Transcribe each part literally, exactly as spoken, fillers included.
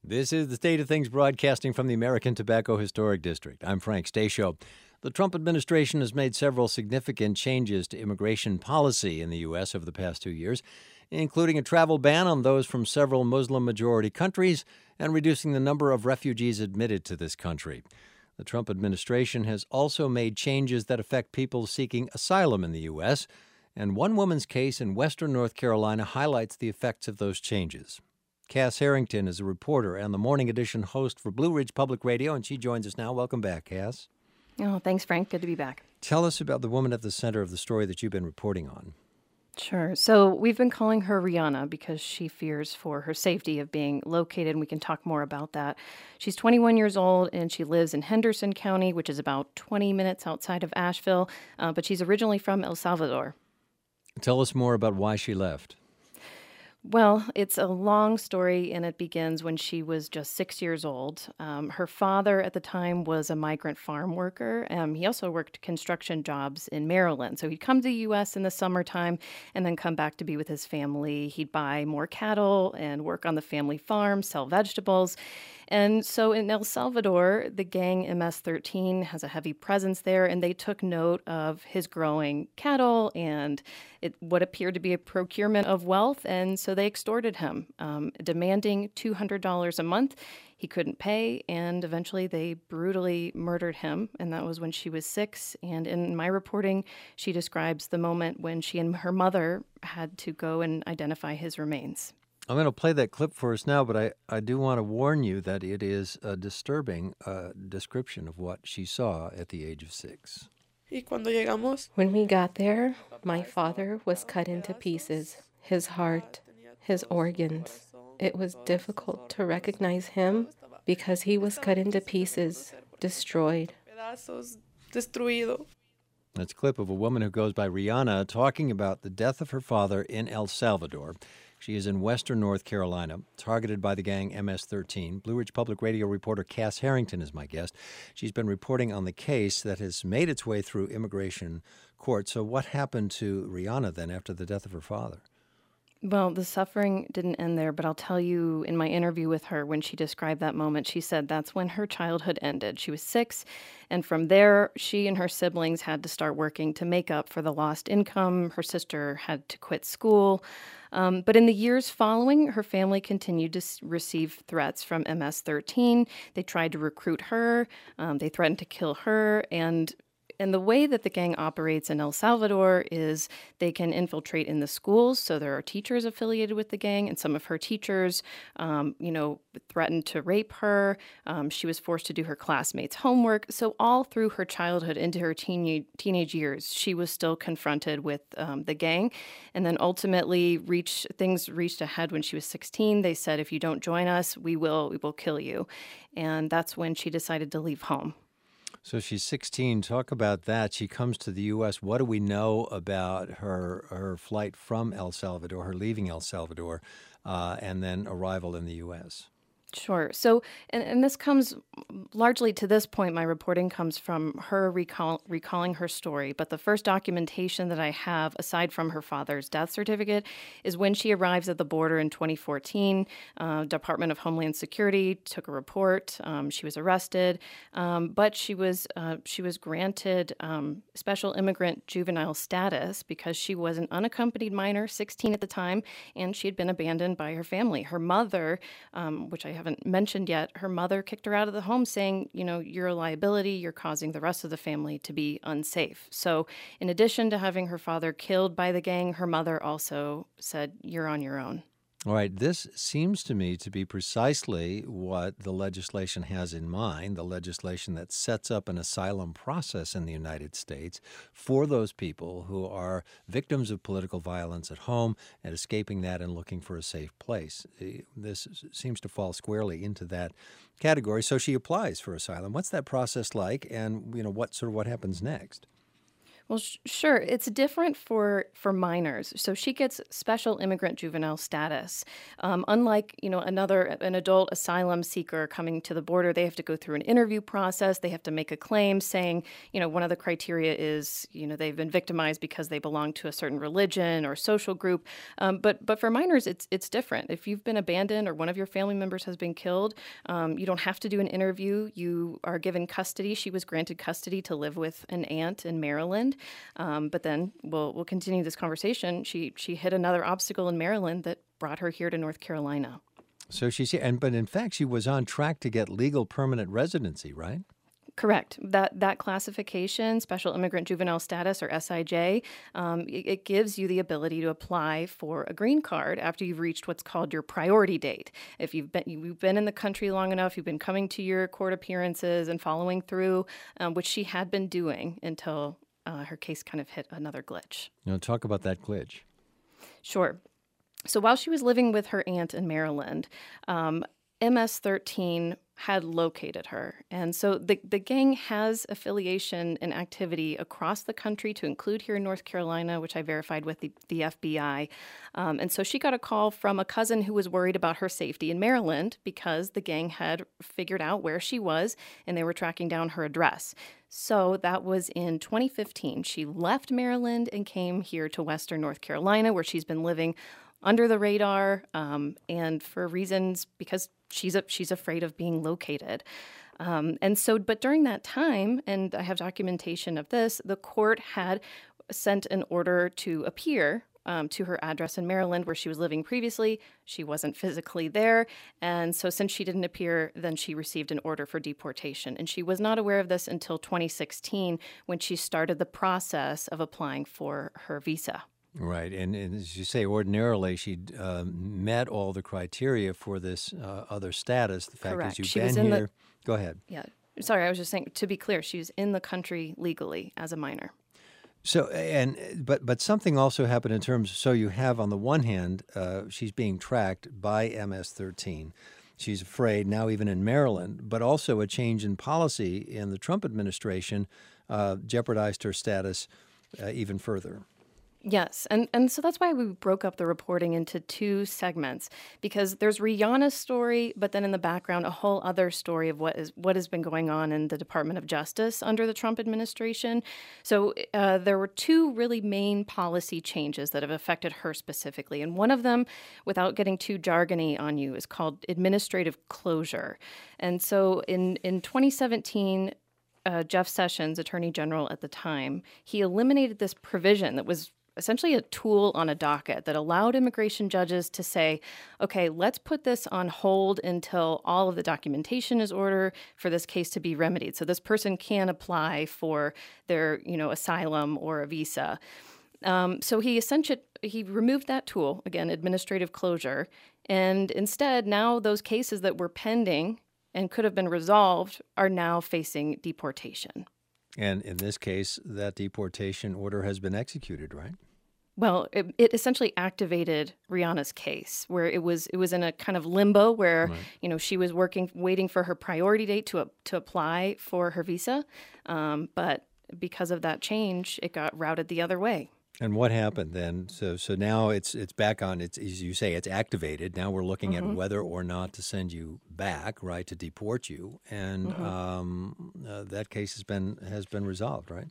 This is the State of Things broadcasting from the American Tobacco Historic District. I'm Frank Stasio. The Trump administration has made several significant changes to immigration policy in the U S over the past two years, including a travel ban on those from several Muslim-majority countries and reducing the number of refugees admitted to this country. The Trump administration has also made changes that affect people seeking asylum in the U S, and one woman's case in western North Carolina highlights the effects of those changes. Cass Harrington is a reporter and the Morning Edition host for Blue Ridge Public Radio, and she joins us now. Welcome back, Cass. Oh, thanks, Frank. Good to be back. Tell us about the woman at the center of the story that you've been reporting on. Sure. So we've been calling her Rihanna because she fears for her safety of being located, and we can talk more about that. She's twenty-one years old, and she lives in Henderson County, which is about twenty minutes outside of Asheville, uh, but she's originally from El Salvador. Tell us more about why she left. Well, it's a long story, and it begins when she was just six years old. Um, her father at the time was a migrant farm worker. Um, he also worked construction jobs in Maryland. So he'd come to the U S in the summertime and then come back to be with his family. He'd buy more cattle and work on the family farm, sell vegetables. And so in El Salvador, the gang M S thirteen has a heavy presence there, and they took note of his growing cattle and it, what appeared to be a procurement of wealth, and so they extorted him, um, demanding two hundred dollars a month. He couldn't pay, and eventually they brutally murdered him, and that was when she was six. And in my reporting, she describes the moment when she and her mother had to go and identify his remains. I'm going to play that clip for us now, but I, I do want to warn you that it is a disturbing uh, description of what she saw at the age of six. When we got there, my father was cut into pieces, his heart, his organs. It was difficult to recognize him because he was cut into pieces, destroyed. That's a clip of a woman who goes by Rihanna talking about the death of her father in El Salvador. She is in western North Carolina, targeted by the gang M S thirteen. Blue Ridge Public Radio reporter Cass Harrington is my guest. She's been reporting on the case that has made its way through immigration court. So what happened to Rihanna then after the death of her father? Well, the suffering didn't end there, but I'll tell you, in my interview with her, when she described that moment, she said that's when her childhood ended. She was six, and from there, she and her siblings had to start working to make up for the lost income. Her sister had to quit school. Um, but in the years following, her family continued to s- receive threats from M S thirteen. They tried to recruit her. Um, they threatened to kill her, and And the way that the gang operates in El Salvador is they can infiltrate in the schools. So there are teachers affiliated with the gang, and some of her teachers, um, you know, threatened to rape her. Um, she was forced to do her classmates' homework. So all through her childhood into her teen- teenage years, she was still confronted with um, the gang. And then ultimately, reach things reached a head when she was sixteen. They said, if you don't join us, we will, we will kill you. And that's when she decided to leave home. So she's sixteen. Talk about that. She comes to the U S. What do we know about her her flight from El Salvador, her leaving El Salvador, uh, and then arrival in the U S? Sure. So, and, and this comes largely to this point, my reporting comes from her recall, recalling her story. But the first documentation that I have, aside from her father's death certificate, is when she arrives at the border in twenty fourteen. Uh, Department of Homeland Security took a report. Um, she was arrested, um, but she was uh, she was granted um, special immigrant juvenile status because she was an unaccompanied minor, sixteen at the time, and she had been abandoned by her family. Her mother, um, which I haven't mentioned yet, her mother kicked her out of the home saying, you know, you're a liability, you're causing the rest of the family to be unsafe. So in addition to having her father killed by the gang, her mother also said, you're on your own. All right, this seems to me to be precisely what the legislation has in mind, the legislation that sets up an asylum process in the United States for those people who are victims of political violence at home and escaping that and looking for a safe place. This seems to fall squarely into that category. So she applies for asylum. What's that process like, and you know what sort of what happens next? Well, sh- sure. It's different for for minors. So she gets special immigrant juvenile status. Um, unlike, you know, another an adult asylum seeker coming to the border, they have to go through an interview process. They have to make a claim saying, you know, one of the criteria is, you know, they've been victimized because they belong to a certain religion or social group. Um, but but for minors, it's it's different. If you've been abandoned or one of your family members has been killed, um, you don't have to do an interview. You are given custody. She was granted custody to live with an aunt in Maryland. Um, but then we'll we'll continue this conversation. She she hit another obstacle in Maryland that brought her here to North Carolina. So she's here, and but in fact, she was on track to get legal permanent residency, right? Correct. That that classification, Special Immigrant Juvenile Status, or S I J, um, it, it gives you the ability to apply for a green card after you've reached what's called your priority date. If you've been you've been in the country long enough, you've been coming to your court appearances and following through, um, which she had been doing until Uh, her case kind of hit another glitch. You know, talk about that glitch. Sure. So while she was living with her aunt in Maryland, um, M S thirteen had located her. And so the, the gang has affiliation and activity across the country, to include here in North Carolina, which I verified with the, the F B I. Um, and so she got a call from a cousin who was worried about her safety in Maryland because the gang had figured out where she was and they were tracking down her address. So that was in twenty fifteen. She left Maryland and came here to Western North Carolina, where she's been living under the radar, um, and for reasons because she's a, she's afraid of being located. Um, and so, but during that time, and I have documentation of this, the court had sent an order to appear um, to her address in Maryland, where she was living previously. She wasn't physically there. And so since she didn't appear, then she received an order for deportation. And she was not aware of this until twenty sixteen, when she started the process of applying for her visa. Right. And, and as you say, ordinarily she'd uh, met all the criteria for this uh, other status. The fact Correct. is you've She been was in here. the- Go ahead. Yeah. Sorry, I was just saying, to be clear, she was in the country legally as a minor. So, and but but something also happened in terms. So you have, on the one hand, uh, she's being tracked by M S thirteen. She's afraid now, even in Maryland, but also a change in policy in the Trump administration uh, jeopardized her status uh, even further. Yes, and, and so that's why we broke up the reporting into two segments, because there's Rihanna's story, but then in the background, a whole other story of what is what has been going on in the Department of Justice under the Trump administration. So uh, there were two really main policy changes that have affected her specifically, and one of them, without getting too jargony on you, is called administrative closure. And so in, in twenty seventeen, uh, Jeff Sessions, Attorney General at the time, he eliminated this provision that was essentially a tool on a docket that allowed immigration judges to say, okay, let's put this on hold until all of the documentation is ordered for this case to be remedied. So this person can apply for their, you know, asylum or a visa. Um, so he essentially, he removed that tool, again, administrative closure. And instead, now those cases that were pending and could have been resolved are now facing deportation. And in this case, that deportation order has been executed, right? Well, it, it essentially activated Rihanna's case, where it was it was in a kind of limbo where, right. you know, she was working, waiting for her priority date to to apply for her visa, um, but because of that change, it got routed the other way. And what happened then? So so now it's it's back on. It's, as you say, it's activated. Now we're looking mm-hmm. at whether or not to send you back, right, to deport you, and mm-hmm. um, uh, that case has been has been resolved, right?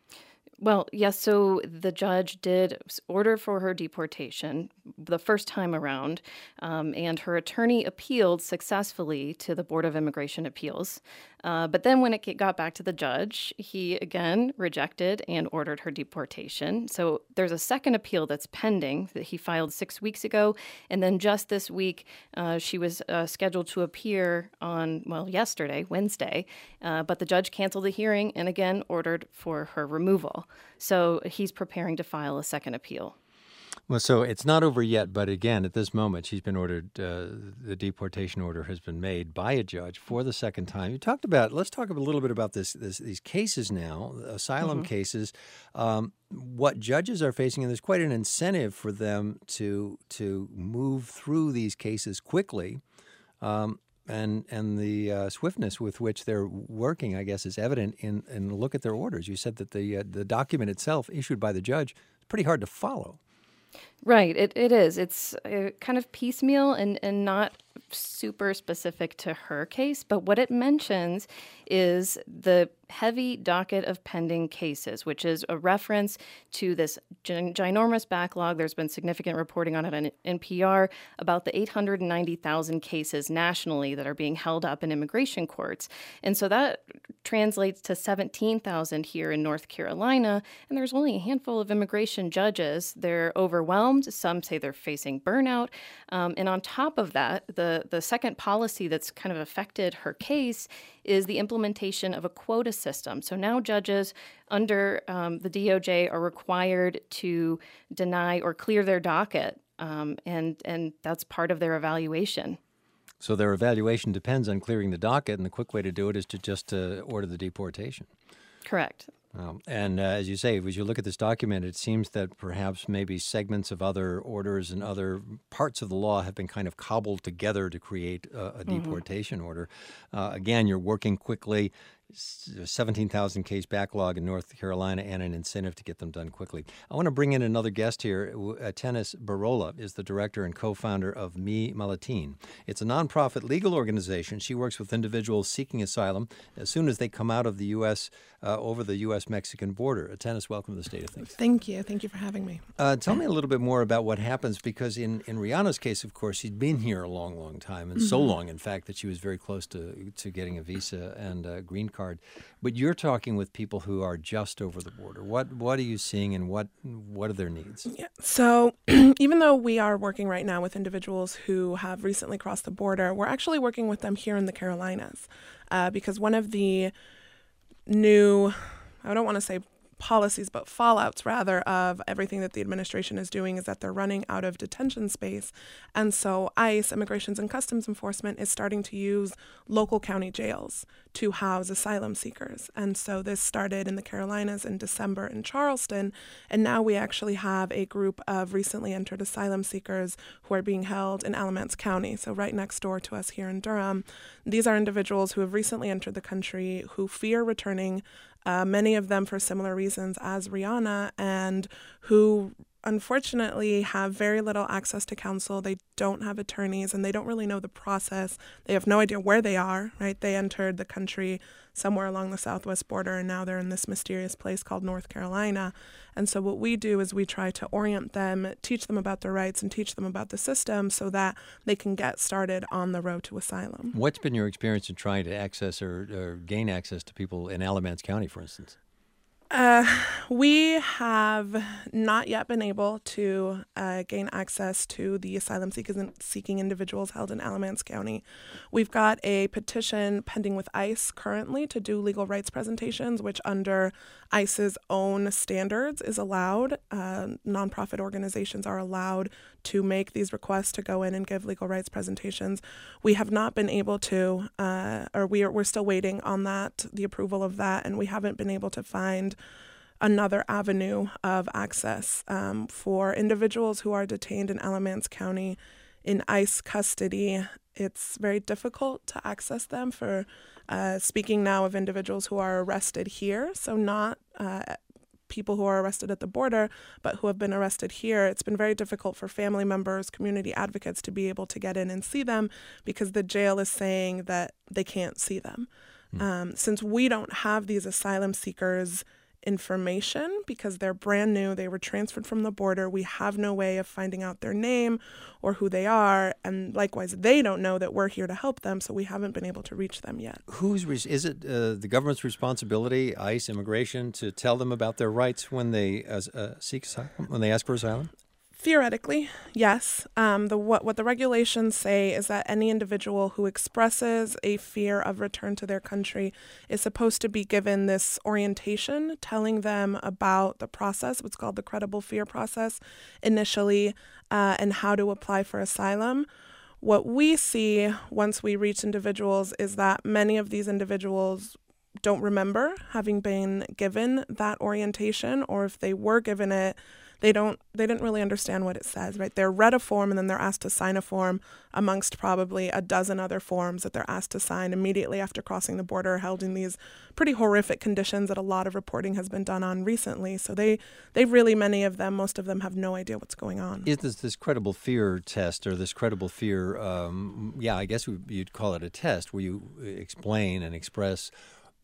Well, yes. So the judge did order for her deportation the first time around, um, and her attorney appealed successfully to the Board of Immigration Appeals. Uh, but then when it got back to the judge, he again rejected and ordered her deportation. So there's a second appeal that's pending that he filed six weeks ago. And then just this week, uh, she was uh, scheduled to appear on, well, yesterday, Wednesday. Uh, but the judge canceled the hearing and again ordered for her removal. So he's preparing to file a second appeal. Well, so it's not over yet, but again, at this moment, she's been ordered, uh, the deportation order has been made by a judge for the second time. You talked about, let's talk a little bit about this, this these cases now, asylum mm-hmm. cases, um, what judges are facing, and there's quite an incentive for them to, to move through these cases quickly. Um, and and the uh, swiftness with which they're working, I guess, is evident in, in look at their orders. You said that the uh, the document itself, issued by the judge, is pretty hard to follow. Right, it, it is. It's uh, kind of piecemeal and, and not super specific to her case, but what it mentions is the heavy docket of pending cases, which is a reference to this gin- ginormous backlog. There's been significant reporting on it on N P R about the eight hundred ninety thousand cases nationally that are being held up in immigration courts. And so that translates to seventeen thousand here in North Carolina, and there's only a handful of immigration judges. They're overwhelmed. Some say they're facing burnout. Um, and on top of that, the, the second policy that's kind of affected her case is the implementation of a quota system. So now judges under um, the D O J are required to deny or clear their docket, um, and, and that's part of their evaluation. So their evaluation depends on clearing the docket, and the quick way to do it is to just uh, order the deportation. Correct. Um, and uh, as you say, as you look at this document, it seems that perhaps maybe segments of other orders and other parts of the law have been kind of cobbled together to create a, a mm-hmm. deportation order. Uh, again, you're working quickly. seventeen thousand case backlog in North Carolina and an incentive to get them done quickly. I want to bring in another guest here. Uh, Tennis Barola is the director and co-founder of Mi Malatin. It's a nonprofit legal organization. She works with individuals seeking asylum as soon as they come out of the U S uh, over the U S Mexican border. Uh, Tennis, welcome to the State of Things. Thank you. Thank you for having me. Uh, tell me a little bit more about what happens, because in, in Rihanna's case, of course, she'd been here a long, long time, and mm-hmm. so long, in fact, that she was very close to, to getting a visa and a green card. But you're talking with people who are just over the border. What what are you seeing, and what what are their needs? Yeah. So even though we are working right now with individuals who have recently crossed the border, we're actually working with them here in the Carolinas, uh, because one of the new, I don't want to say policies, but fallouts rather, of everything that the administration is doing is that they're running out of detention space. And so ICE, Immigrations and Customs Enforcement, is starting to use local county jails to house asylum seekers. And so this started in the Carolinas in December in Charleston, and now we actually have a group of recently entered asylum seekers who are being held in Alamance County, so right next door to us here in Durham. These are individuals who have recently entered the country who fear returning, Uh, many of them for similar reasons as Rihanna, and who unfortunately have very little access to counsel. They don't have attorneys, and they don't really know the process. They have no idea where they are, right? They entered the country somewhere along the southwest border, and now they're in this mysterious place called North Carolina. And so what we do is we try to orient them, teach them about their rights, and teach them about the system so that they can get started on the road to asylum. What's been your experience in trying to access or, or gain access to people in Alamance County, for instance? Uh, we have not yet been able to uh, gain access to the asylum seeking individuals held in Alamance County. We've got a petition pending with ICE currently to do legal rights presentations, which under ICE's own standards is allowed. Uh, nonprofit organizations are allowed to make these requests to go in and give legal rights presentations. We have not been able to, uh, or we are, we're still waiting on that, the approval of that, and we haven't been able to find another avenue of access um, for individuals who are detained in Alamance County in ICE custody. It's very difficult to access them. For uh, speaking now of individuals who are arrested here, so not uh, people who are arrested at the border, but who have been arrested here. It's been very difficult for family members, community advocates to be able to get in and see them because the jail is saying that they can't see them. Mm. Um, since we don't have these asylum seekers information because they're brand new, they were transferred from the border, we have no way of finding out their name or who they are, and likewise they don't know that we're here to help them, so we haven't been able to reach them yet. Who's re- is it uh, the government's responsibility, ICE, immigration, to tell them about their rights when they uh, uh, seek asylum, when they ask for asylum? Theoretically, yes. Um, the what what the regulations say is that any individual who expresses a fear of return to their country is supposed to be given this orientation, telling them about the process, what's called the credible fear process, initially, uh, and how to apply for asylum. What we see once we reach individuals is that many of these individuals don't remember having been given that orientation, or if they were given it, they don't they didn't really understand what it says, right? They're read a form and then they're asked to sign a form amongst probably a dozen other forms that they're asked to sign immediately after crossing the border, held in these pretty horrific conditions that a lot of reporting has been done on recently. So they they really, many of them, most of them have no idea what's going on. Is this this credible fear test or this credible fear, um, yeah, I guess you'd call it a test where you explain and express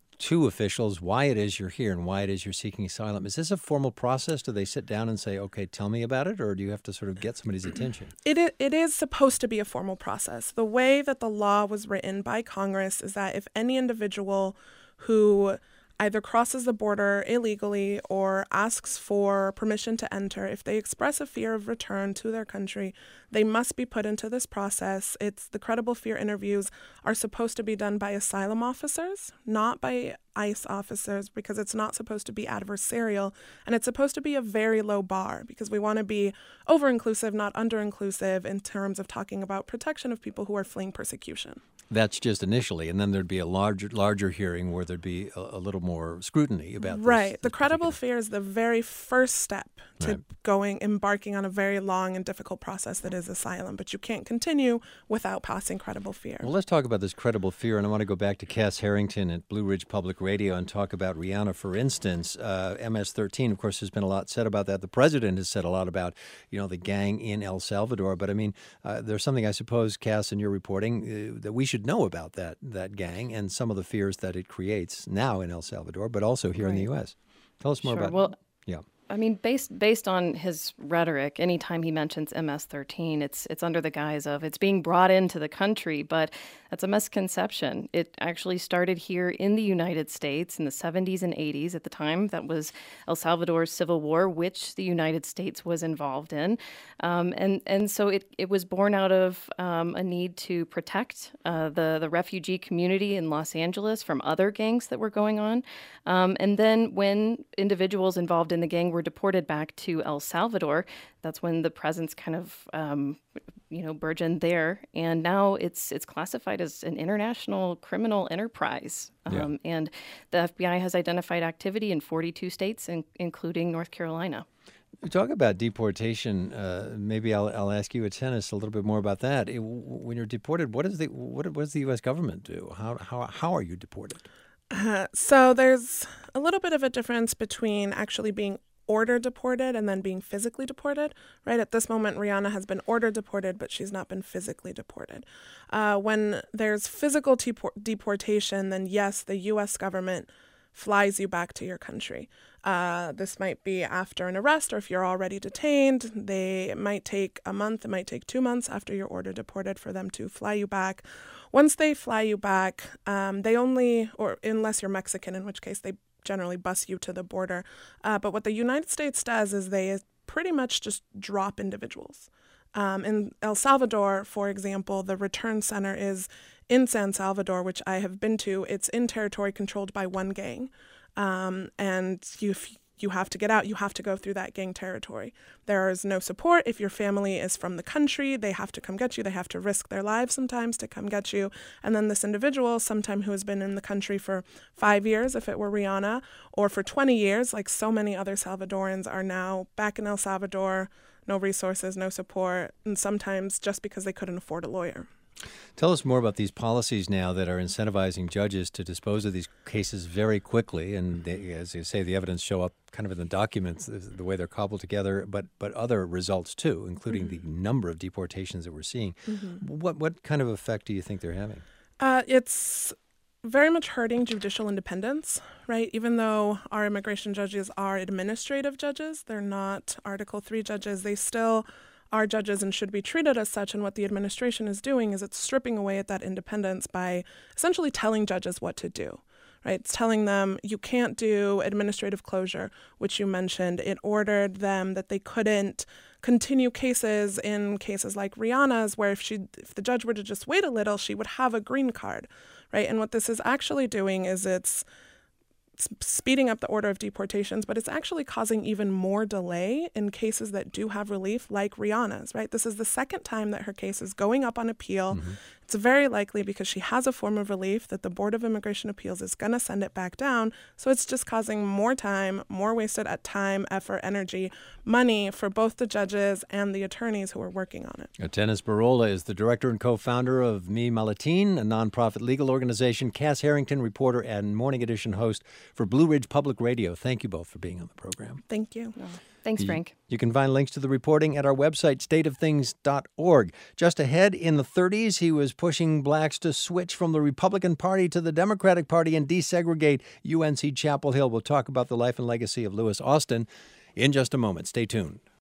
to officials why it is you're here and why it is you're seeking asylum. Is this a formal process? Do they sit down and say, okay, tell me about it? Or do you have to sort of get somebody's attention? It is, it is supposed to be a formal process. The way that the law was written by Congress is that if any individual who either crosses the border illegally or asks for permission to enter, if they express a fear of return to their country, they must be put into this process. It's the credible fear interviews are supposed to be done by asylum officers, not by ICE officers, because it's not supposed to be adversarial, and it's supposed to be a very low bar because we want to be over-inclusive, not under-inclusive in terms of talking about protection of people who are fleeing persecution. That's just initially, and then there'd be a larger larger hearing where there'd be a, a little more scrutiny about this. Right. The credible fear is the very first step to Right. going, embarking on a very long and difficult process that is asylum, but you can't continue without passing credible fear. Well, let's talk about this credible fear, and I want to go back to Cass Harrington at Blue Ridge Public Radio and talk about Rihanna, for instance. Uh, M S thirteen, of course, there's been a lot said about that. The president has said a lot about, you know, the gang in El Salvador, but I mean, uh, there's something, I suppose, Cass, in your reporting, uh, that we should know about that that gang and some of the fears that it creates now in El Salvador, but also here in the U S. Tell us more Sure. about Well, yeah. I mean, based based on his rhetoric, anytime he mentions M S thirteen, it's it's under the guise of it's being brought into the country, but that's a misconception. It actually started here in the United States in the seventies and eighties. At the time, that was El Salvador's civil war, which the United States was involved in, um, and and so it it was born out of um, a need to protect uh, the the refugee community in Los Angeles from other gangs that were going on, um, and then when individuals involved in the gang were deported back to El Salvador, that's when the presence kind of, um, you know, burgeoned there. And now it's it's classified as an international criminal enterprise. Yeah. Um, and the F B I has identified activity in forty-two states, in, including North Carolina. Talk about deportation. Uh, maybe I'll, I'll ask you at Tennis a little bit more about that. It, when you're deported, what is the what, what does the U S government do? How how how are you deported? Uh, so there's a little bit of a difference between actually being ordered deported and then being physically deported, right? At this moment, Rihanna has been ordered deported, but she's not been physically deported. Uh, when there's physical depor- deportation, then yes, the U S government flies you back to your country. Uh, this might be after an arrest, or if you're already detained, they it might take a month, it might take two months after you're ordered deported for them to fly you back. Once they fly you back, um, they only, or unless you're Mexican, in which case they generally bus you to the border. Uh, but what the United States does is they pretty much just drop individuals. Um, in El Salvador, for example, the return center is in San Salvador, which I have been to. It's in territory controlled by one gang. Um, and you you have to get out. You have to go through that gang territory. There is no support. If your family is from the country, they have to come get you. They have to risk their lives sometimes to come get you. And then this individual, sometime who has been in the country for five years, if it were Rihanna, or for twenty years, like so many other Salvadorans are now back in El Salvador, no resources, no support, and sometimes just because they couldn't afford a lawyer. Tell us more about these policies now that are incentivizing judges to dispose of these cases very quickly. And they, as you say, the evidence show up kind of in the documents, the way they're cobbled together, but but other results too, including mm-hmm. the number of deportations that we're seeing. Mm-hmm. What what kind of effect do you think they're having? Uh, it's very much hurting judicial independence, right? Even though our immigration judges are administrative judges, they're not Article three judges, they still are judges and should be treated as such. And what the administration is doing is it's stripping away at that independence by essentially telling judges what to do, right? It's telling them you can't do administrative closure, which you mentioned. It ordered them that they couldn't continue cases in cases like Rihanna's, where if she, if the judge were to just wait a little, she would have a green card, right? And what this is actually doing is it's speeding up the order of deportations, but it's actually causing even more delay in cases that do have relief, like Rihanna's, right? This is the second time that her case is going up on appeal. Mm-hmm. It's very likely because she has a form of relief that the Board of Immigration Appeals is going to send it back down. So it's just causing more time, more wasted at time, effort, energy, money for both the judges and the attorneys who are working on it. Atenas Barola is the director and co-founder of Mi Malatin, a nonprofit legal organization. Cass Harrington, reporter and Morning Edition host for Blue Ridge Public Radio. Thank you both for being on the program. Thank you. Oh, thanks, Frank. You, you can find links to the reporting at our website, state of things dot org. Just ahead, in the thirties, he was pushing blacks to switch from the Republican Party to the Democratic Party and desegregate U N C Chapel Hill. We'll talk about the life and legacy of Lewis Austin in just a moment. Stay tuned.